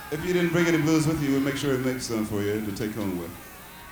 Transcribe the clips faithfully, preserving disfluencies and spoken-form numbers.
If you didn't bring any blues with you, we'll make sure we make some for you to take home with.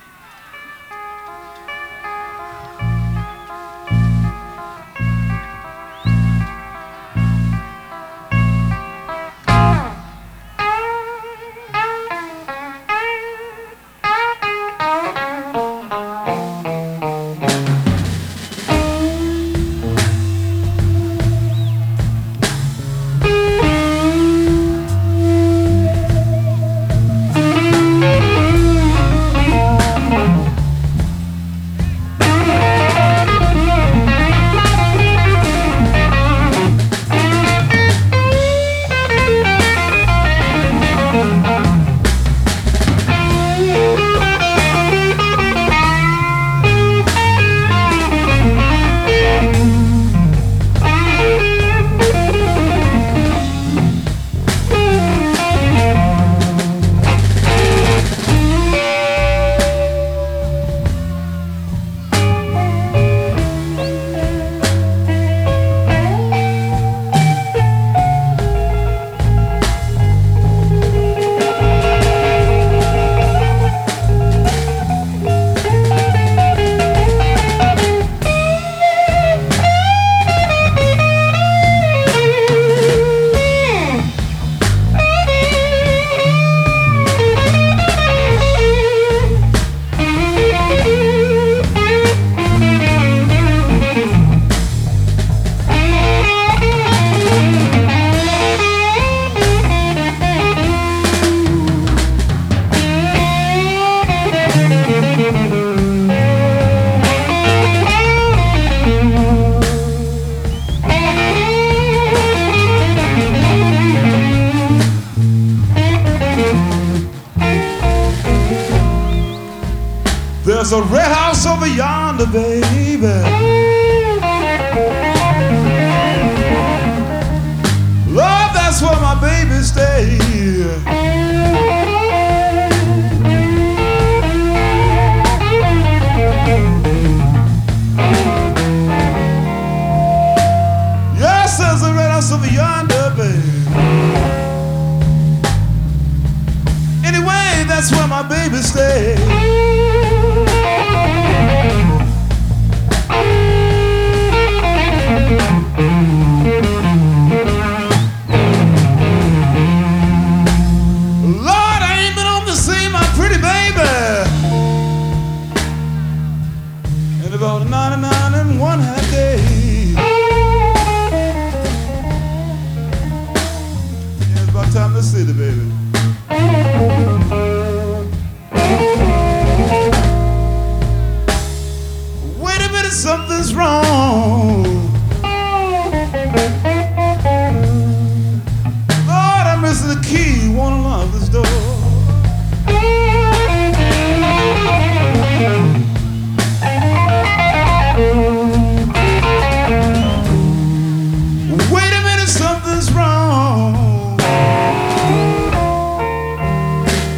There's a red house over yonder, baby. Lord, that's where my baby stays. Yes, there's a red house over yonder, baby. Anyway, that's where my baby stays. Lord, I ain't been on to see my pretty baby in about ninety-nine and one half days. Yeah, it's about time to see the baby. Wait a minute, something's wrong. Lord, I'm missing the key, won't unlock this door. Wait a minute, something's wrong.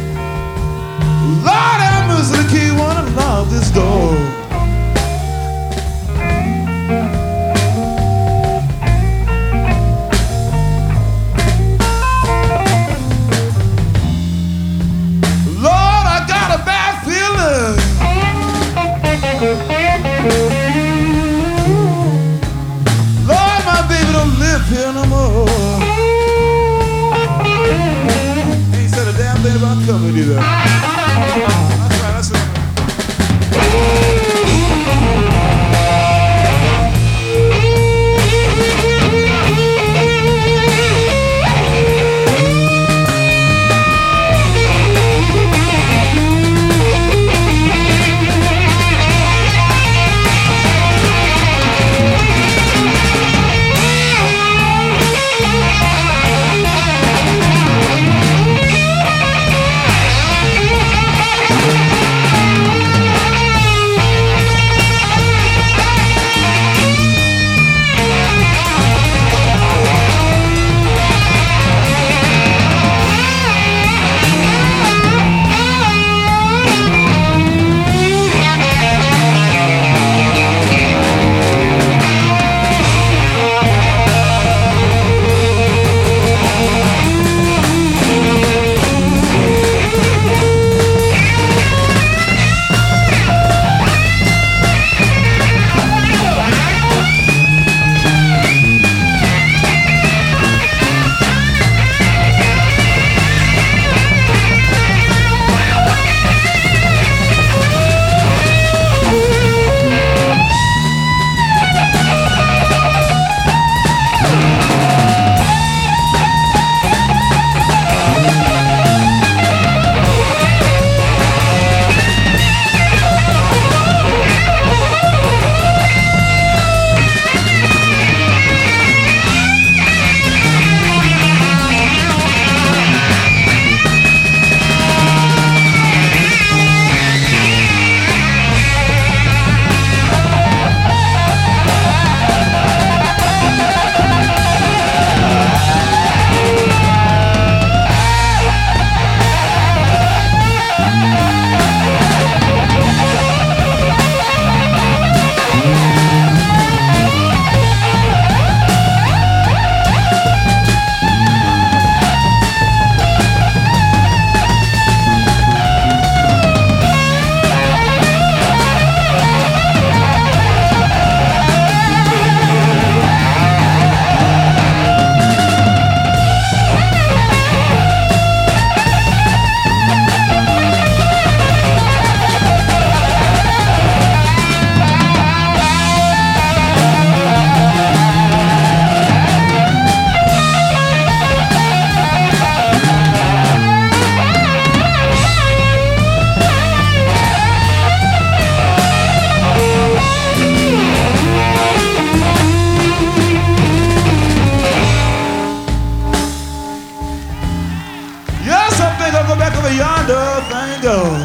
go back over yonder, thank God.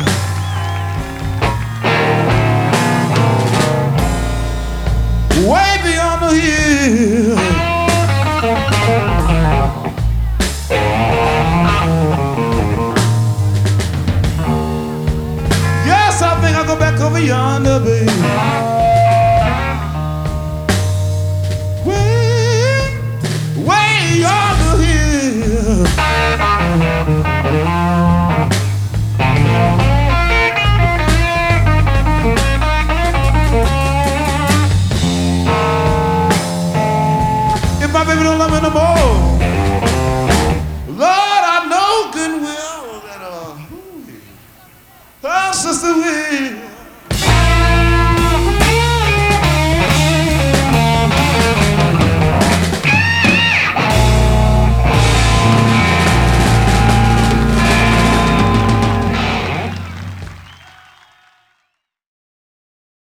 Way beyond the hill,